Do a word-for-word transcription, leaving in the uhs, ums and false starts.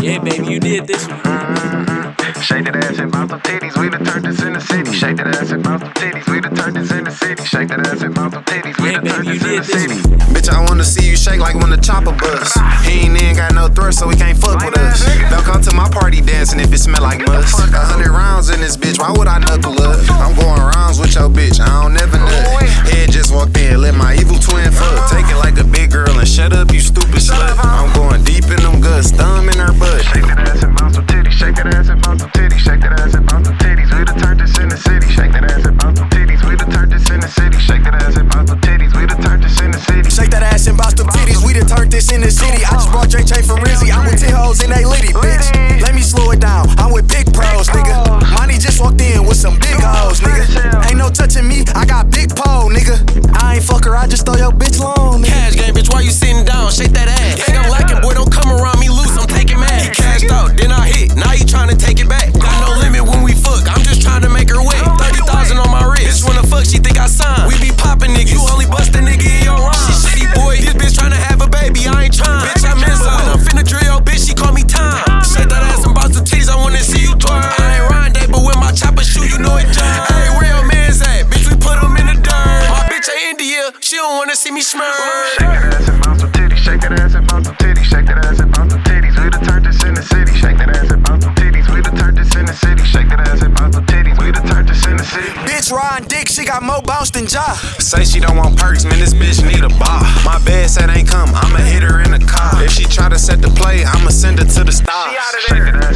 Yeah, baby, you did this one. Mm-hmm. Shake that ass and bounce them titties, we done turned this in the city. Shake that ass and bounce them titties, we done turned this in the city. Shake that ass and bounce them titties, we Yeah, done turned baby, you this in did the this city. one. Bitch, I wanna see you shake like when the chopper bust. He ain't even got no thrust, so he can't fuck with us. Don't come to my party dancing if it smell like must. A hundred rounds in this bitch, why would I knuckle up? I'm going rounds with your bitch, I don't never nut. Head just walked in, let my evil twin fuck. Take it like a big girl and shut up, you stupid slut. I'm going deep in them guts, thumb in her butt. Shake that ass and bounce them titties, shake that ass and bounce them titties, shake that ass and bounce them titties, we done turned this in the city. Shake that ass and bounce them titties, we done turned this in the city. Shake that ass and bounce them titties, we done turned this in the city. Shake that ass and bounce them titties, we done turned this in the city. I just brought J J from Rizzy, I'm with ten hoes in they litty, bitch. Let me slow it down, I'm with big pros, nigga. Money just walked in with some big hoes, nigga. Ain't no touching me, I got big pole, nigga. I ain't fuck her, I just throw your bitch long, nigga. Cash game, bitch, why you sitting down? Shake that ass. Think I'm lacking, boy, don't come around me loose, I'm taking mad. He cashed out, then I hit, now he tryna take it back. Got no limit when we fuck, I'm just tryna make her wet. thirty thousand on my wrist, bitch wanna fuck, she think I signed. We be poppin' niggas, you only bust a nigga in your rhyme. She shitty, boy, this bitch tryna have a baby, I ain't tryin'. Bitch, I'm inside, when I'm finna drill, bitch, she call me time. Shake that ass and bounce the titties, I wanna see you twerk. I ain't riding day, but when my chopper shoot, you know it jump. Hey, real man's at, bitch, we put him in the dirt. My bitch a India, she don't wanna see me smirk. Shake that ass and bounce them titties, shake that ass and bounce them titties, shake that ass and bounce them titties, we done turned this in the city. Shake that ass and bounce them titties, we done turned this in the city. Shake that ass and bounce them titties, we done turned this in the city. Bitch riding dick, she got more bounce than Ja. Say she don't want perks, man, this bitch need a bar. My bed said ain't come, I'ma hit her in the car. If she try to set the play, I'ma send her to the stars. Shake that